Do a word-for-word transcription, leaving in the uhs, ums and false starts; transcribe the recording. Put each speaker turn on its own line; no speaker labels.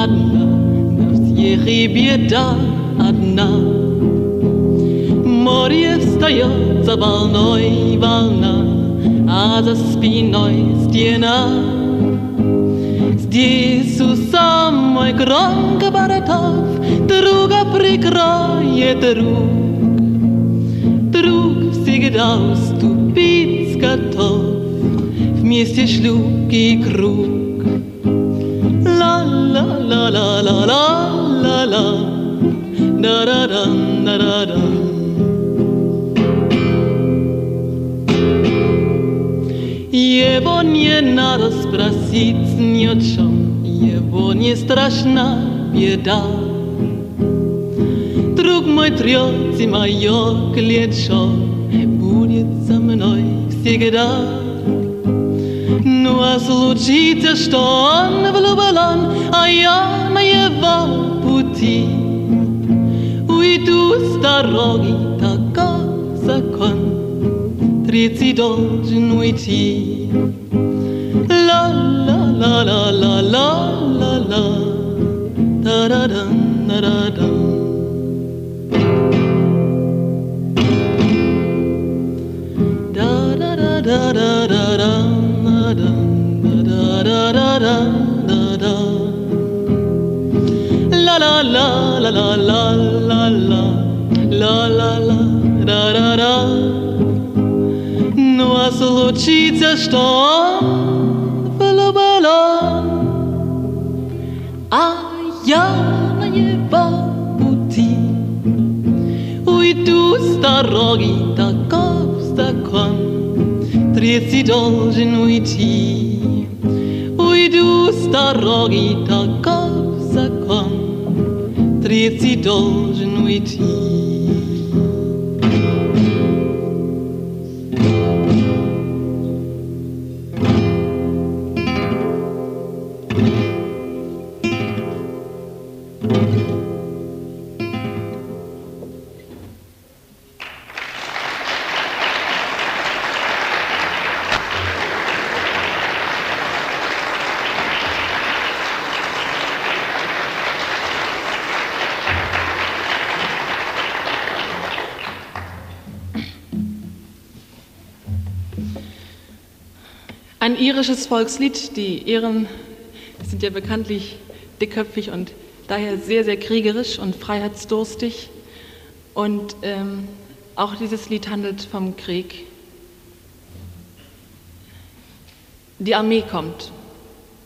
adna, navzjehi bieda adna. Moре встает волной волна, а за спиной стена. Здесь у самой кромки бородов друга прикроет друг. Друг всегда уступить готов, вместе шлюп и круг. Ла-ла-ла-ла-ла-ла-ла, да-да-да-да-да-да. Его не надо спросить ни о чем, его не страшна беда. Друг мой трет и мое плечо, будет со мной всегда. Ну а случится, что он влюблен, а я на его пути. Уйду с дороги, таков закон. Третий должен уйти. Ла-ла-ла-ла-ла-ла-ла, да-да-да-да-да. Да-да-да-да-да-да-да-да-да-да. Ла-ла-ла-ла-ла-ла-ла-ла-ла-ла-ла-ла-ла. Ну а случится, что он влюблен, а я на его пути. Уйду с дороги, таков закон. Третий должен уйти. Уйду с дороги, таков закон. Третий должен уйти. Ein irisches Volkslied, die Iren sind ja bekanntlich dickköpfig und daher sehr, sehr kriegerisch und freiheitsdurstig. Und ähm, auch dieses Lied handelt vom Krieg. Die Armee kommt.